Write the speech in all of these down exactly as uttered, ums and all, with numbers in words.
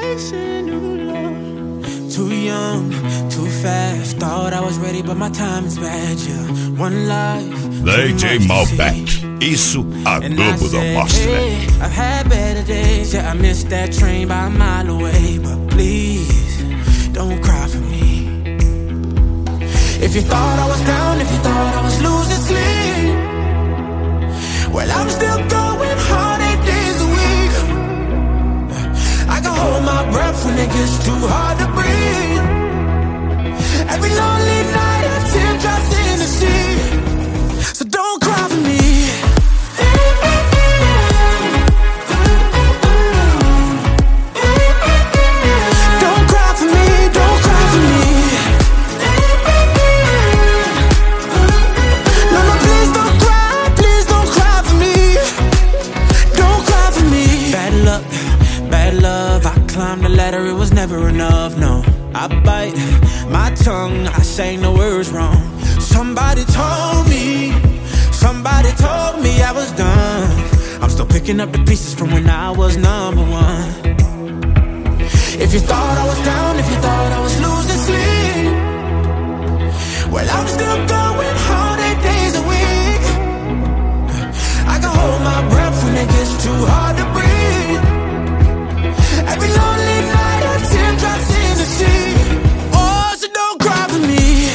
chasing new love. Too young, too fast. Thought I was ready, but my time is bad. Yeah, one life. D J Malbec. Isso a Globo não mostra. Hey, I've had better days. Yeah, I missed that train by a mile away. But please, don't cry for me. If you thought I was down, if you thought I was losing sleep, well, I'm still going hard eight days a week. I can hold my breath when it gets too hard to breathe. Every lonely night a tear drops in the sea. So don't cry for me. Don't cry for me, don't cry for me. No, no, please don't cry, please don't cry for me. Don't cry for me. Bad luck, bad love, I climbed the ladder, it was never enough, no. I bite my tongue, I say no words wrong. Somebody told me, somebody told me I was done. I'm still picking up the pieces from when I was number one. If you thought I was down, if you thought I was losing sleep, well, I'm still going hard eight days a week. I can hold my breath when it gets too hard to breathe. Every lonely night a tear drops in the sea. Oh, so don't cry for me.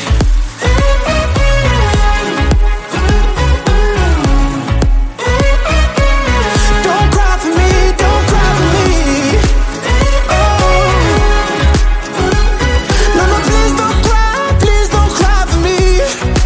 Don't cry for me, don't cry for me. Oh, no, no, please don't cry, please don't cry for me.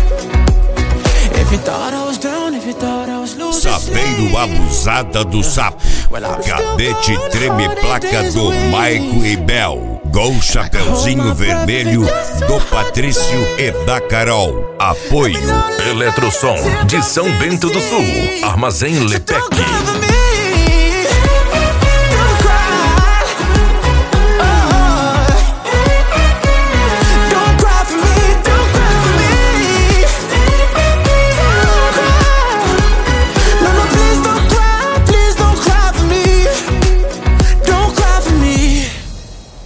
If you thought I was down, if you thought I was losing Sapeiro Abusada do Sapo. Cadete Treme Placa do Maico e Bel. Gol Chapeuzinho Vermelho do Patrício e da Carol. Apoio Eletrosom de São Bento do Sul. Armazém Lepec.